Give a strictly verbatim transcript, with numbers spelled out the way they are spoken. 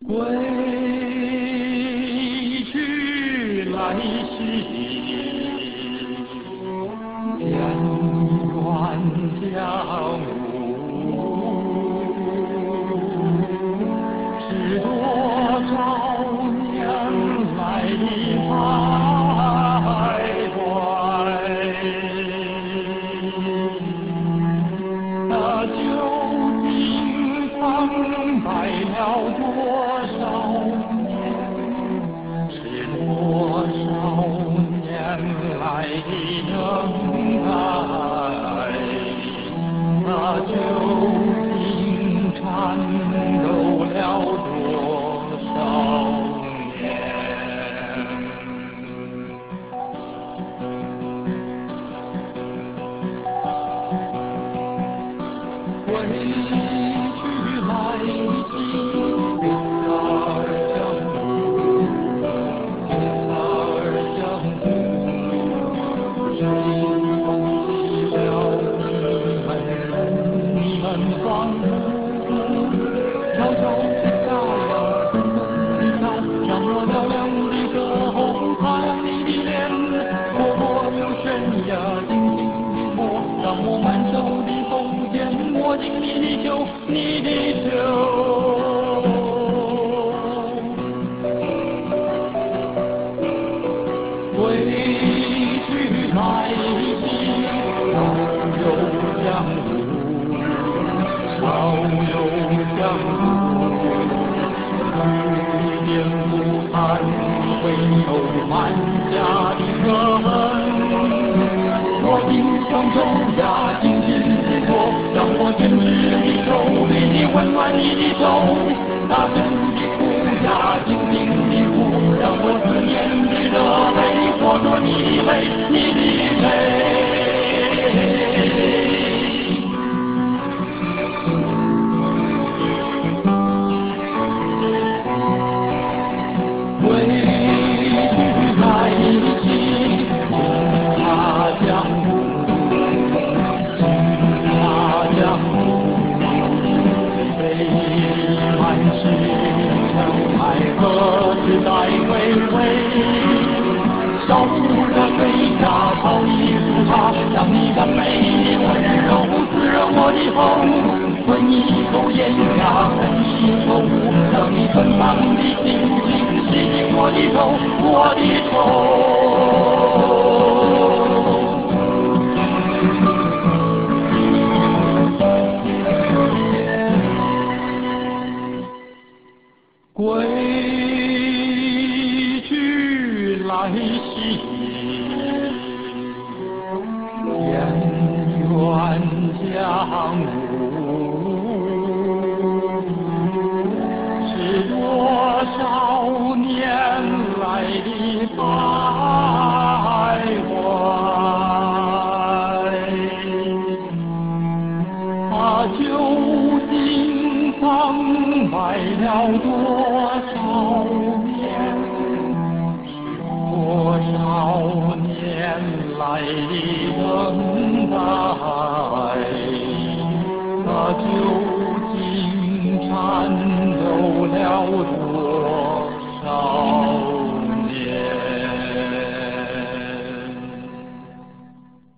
归去来兮，渐远江湖。是多少年来的徘徊，那究竟苍白了多少年？是多少年来的等待？那究竟颤抖了多少年？归去来兮，云儿江湖，云儿江湖，谁忘记了你们人，你们仿佛悄悄地下了纷纷的草，让我嘹亮的歌喉擦亮你的脸，活泼如悬崖，紧紧的握，让我满手的风剑握紧你的袖，你的袖。归去来兮，少有江湖，少有江湖。雨点不残，唯有满家的热痕。我英雄手呀，紧紧的握，让我牵着你手，给你温暖你的手。大声的哭呀，紧紧的哭，让我思念的热泪化作你的泪，你的泪。归去来兮，惊踏江湖，惊踏江湖。悲满是尘埃，何时再回味？少了水家泡一壶茶，让你的美丽温柔滋润我的喉。吞一口烟呀，喷一口雾，让你芬芳的心情洗净我的头，我的头。归去来兮，渐远江湖。是多少年来的徘徊？它究竟苍白了多少年？是多少年来的等待？它究竟颤抖了多